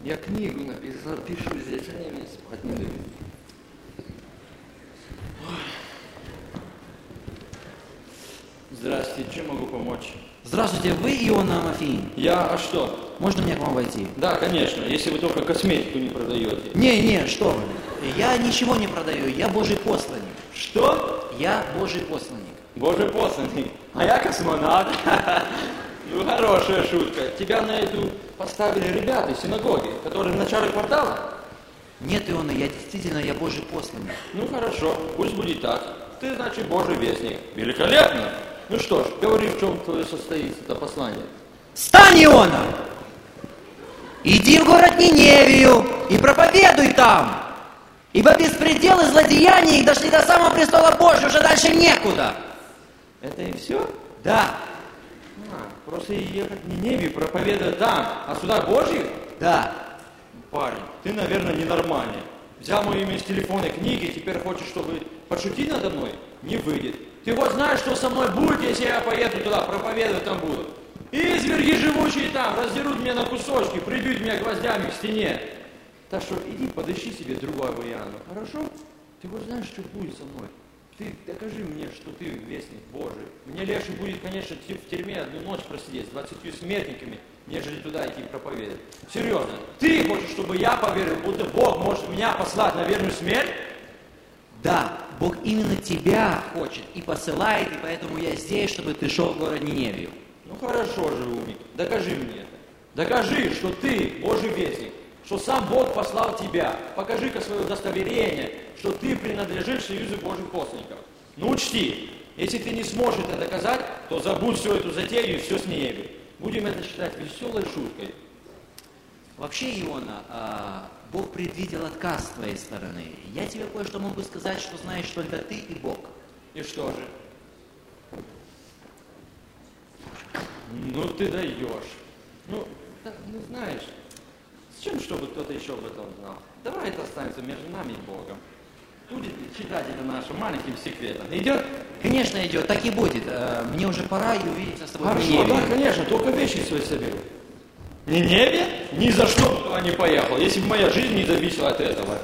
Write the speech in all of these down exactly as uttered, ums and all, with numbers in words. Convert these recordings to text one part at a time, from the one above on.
Я книгу написал, пишу здесь, они мне спать не дают. Здравствуйте, чем могу помочь? Здравствуйте, вы Иона Амофий? Я, а что? Можно мне к вам войти? Да, конечно, если вы только косметику не продаете. Не, не, что вы. Я ничего не продаю, я Божий посланник. Что? Я Божий посланник. Божий посланник. А я космонавт. Ну, хорошая шутка. Тебя на эту поставили ребята из синагоги, которые в начале квартала? Нет, Иона, я действительно, я Божий посланник. Ну, хорошо, пусть будет так. Ты, значит, Божий вестник. Великолепно. Ну что ж, говори, в чем твое состоит это послание. Встань, Иона! Иди в город Ниневию и проповедуй там! Ибо беспредел и злодеяния их дошли до самого престола Божьего, уже дальше некуда. Это и все? Да. А, просто ехать в Ниневию, проповедовать там, а сюда Божий? Да. Парень, ты, наверное, ненормальный. Взял мое имя из телефонной книги, теперь хочешь, чтобы подшутить надо мной? Не выйдет. Ты вот знаешь, что со мной будет, если я поеду туда, проповедовать там буду. Изверги живущие там, раздерут меня на кусочки, прибьют меня гвоздями к стене. Так что иди, подыщи себе другого варианта, хорошо? Ты вот знаешь, что будет со мной. Ты докажи мне, что ты вестник Божий. Мне легче будет, конечно, в тюрьме одну ночь просидеть с двадцатью смертниками, нежели туда идти проповедовать. Серьезно, ты хочешь, чтобы я поверил, будто Бог может меня послать на верную смерть? Да, Бог именно тебя хочет и посылает, и поэтому я здесь, чтобы ты шел в город Ниневию. Ну хорошо же, умник, докажи мне это. Докажи, что ты Божий вестник, что сам Бог послал тебя. Покажи-ка свое удостоверение, что ты принадлежишь Союзу Божьих посланников. Ну учти, если ты не сможешь это доказать, то забудь всю эту затею и все с Ниневией. Будем это считать веселой шуткой. Вообще, Иона, а, Бог предвидел отказ с твоей стороны. Я тебе кое-что могу сказать, что знаешь только ты и Бог. И что же? Ну ты даешь. Ну, да, ну знаешь, с чем, чтобы кто-то еще об этом знал? Давай это останется между нами и Богом. Будет читать это нашим маленьким секретом. Идет? Конечно, идет, так и будет. А, мне уже пора и увидеться с тобой в Хорошо, Ниневии. да, конечно, только вещи свои соберу. Ниневия? Ни за что бы туда не поехал, если бы моя жизнь не зависела от этого.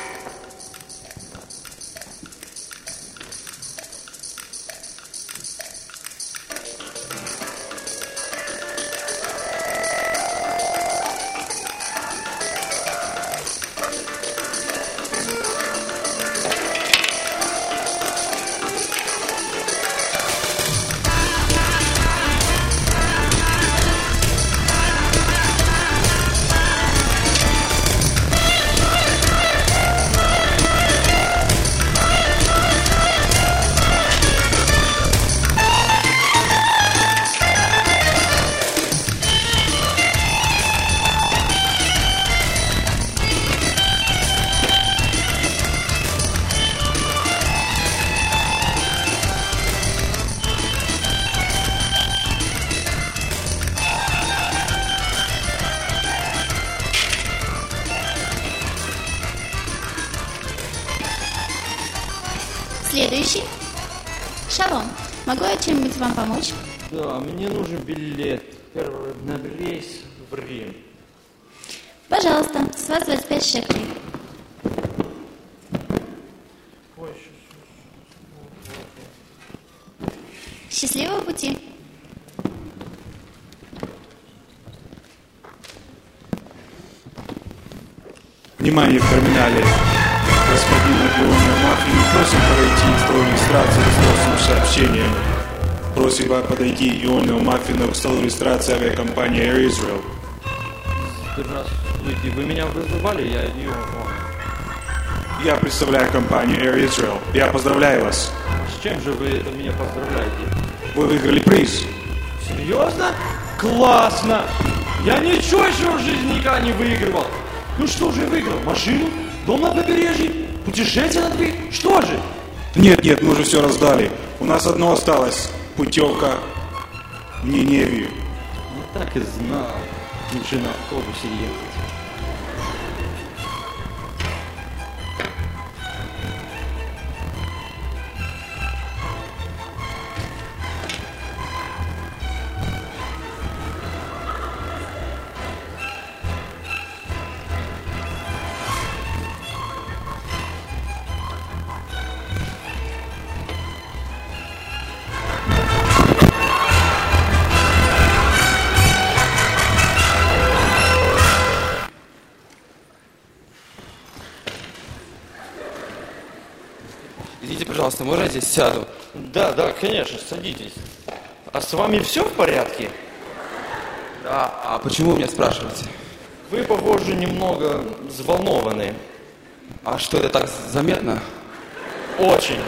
Следующий. Шалом. Могу я чем-нибудь вам помочь? Да, мне нужен билет на рейс в Рим. Пожалуйста, с вас двадцать пять шекелей. Ой, Счастливого пути. Внимание в терминале. Господин Иона Амофий, просим подойти к столу регистрации с срочным сообщением. Просьба подойти Иону Амофину к столу регистрации авиакомпании Air Israel. Здравствуйте, вы меня вызывали? Я ее... Я представляю компанию Air Israel. Я поздравляю вас. С чем же вы это меня поздравляете? Вы выиграли приз. Серьезно? Классно! Я ничего еще в жизни никогда не выигрывал. Ну что же я выиграл? Машину? Дом на побережье? Путешествие на две? Что же? Нет, нет, мы уже все раздали. У нас одно осталось. Путевка в Ниневию. Я так и знал. Лучше на автобусе ехать. Извините, пожалуйста, можно я здесь сяду? Да, да, конечно, садитесь. А с вами все в порядке? Да, а почему вы меня спрашиваете? Вы, похоже, немного взволнованы. А что, это так заметно? Очень.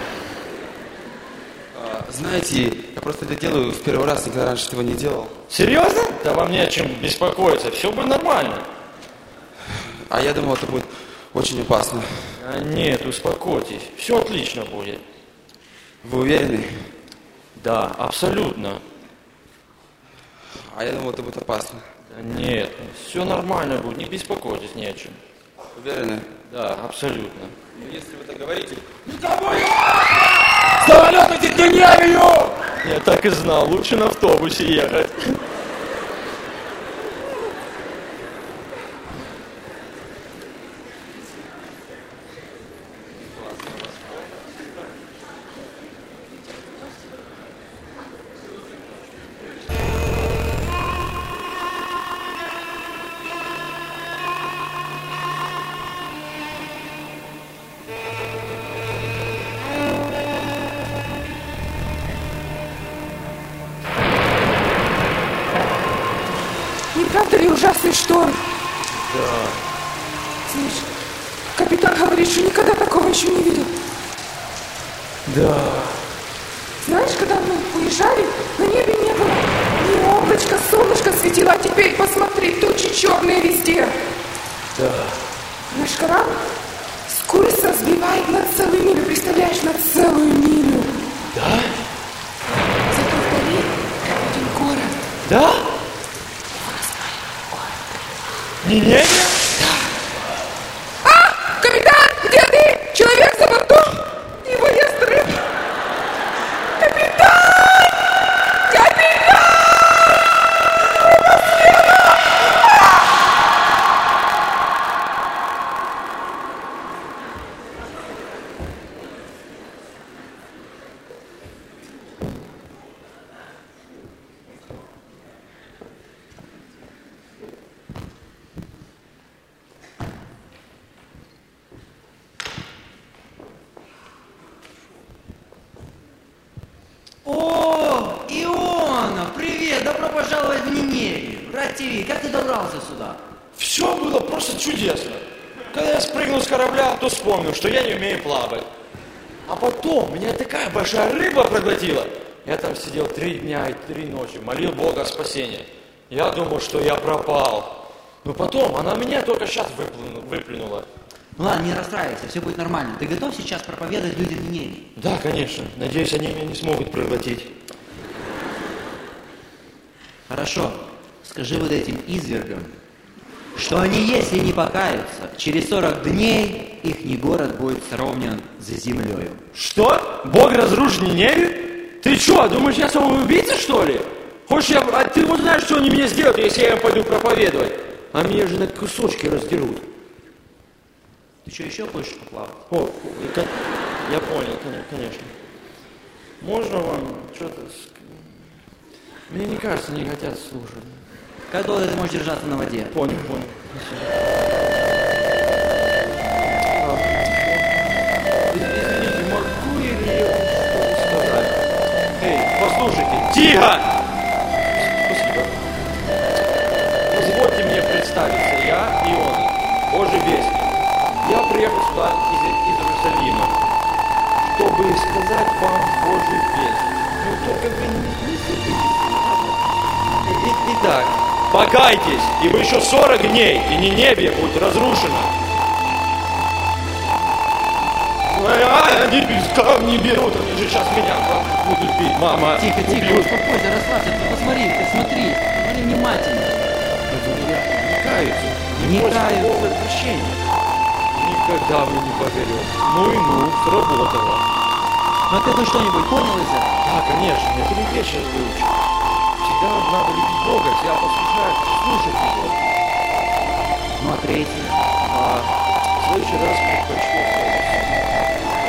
А, знаете, я просто это делаю в первый раз, никогда раньше этого не делал. Серьезно? Да вам не о чем беспокоиться, все будет нормально. А я думал, это будет очень опасно. А нет, успокойтесь, все отлично будет. Вы уверены? Да, абсолютно. А я думал, это будет опасно. Да нет, все нормально будет, не беспокойтесь ни о чем. Уверены? Да, абсолютно. Если вы так говорите... Самолет летит в Невию! Я так и знал, лучше на автобусе ехать. Не правда ли ужасный шторм? Да. Знаешь, капитан говорит, что никогда такого еще не видел. Да. Знаешь, когда мы уезжали, на небе не было ни облачка, солнышко светило, а теперь посмотри, тучи черные везде. Да. Наш корабль скорость разбивает на целую милю, представляешь, на целую милю. Да? Зато вдали один город. Да? Не небе? А! Капитан, где ты? Человек за бортом? Его ест рыба. Капитан! Капитан! О, Иона, привет, добро пожаловать в Ниневию. Рад тебе, как ты добрался сюда? Все было просто чудесно. Когда я спрыгнул с корабля, то вспомнил, что я не умею плавать. А потом меня такая большая рыба проглотила. Я там сидел три дня и три ночи, молил Бога о спасении. Я думал, что я пропал. Но потом она меня только сейчас выплюнула. выплюнула. Ну ладно, не расстраивайся, все будет нормально. Ты готов сейчас проповедовать людям в Ниневии? Да, конечно. Надеюсь, они меня не смогут проглотить. Хорошо. Скажи вот этим извергам, что они, если не покаются, через сорок дней ихний город будет сравнен с землей. Что? Бог разрушит Ниневию? Ты что, думаешь, я самоубийца, что ли? Хочешь, я... А ты вот знаешь, что они мне сделают, если я им пойду проповедовать? А меня же на кусочки раздерут. Ты что, еще хочешь поплавать? О, я понял, конечно. Можно вам что-то... Мне не кажется, не хотят слушать. Как долго ты можешь держаться на воде? Понял, понял. Извините, могу ли я что-то сказать? Эй, послушайте, тихо! Спасибо. Позвольте мне представиться, я Иона, Божий вестник. Я приехал сюда из, из Иерусалима, чтобы сказать вам Божий весть. Ну, только вы не, не сердитесь. И- Итак, покайтесь, ибо еще сорок дней, и Ниневия будет разрушена. А, они камни берут, они же сейчас меня будут бить, мама. Тихо, тихо, убьют. успокойся, расслабься, ты посмотри, ты смотри, смотри внимательно. Не каются, Не просят каются. Бога прощения. Никогда вы не поверите. Ну и ну, сработало. Ну ты хоть что-нибудь понял из этого? Да, конечно, я три вещи выучил. Всегда надо любить Бога, себя послушать, слушать Его. Ну а третий? А в следующий раз предпочту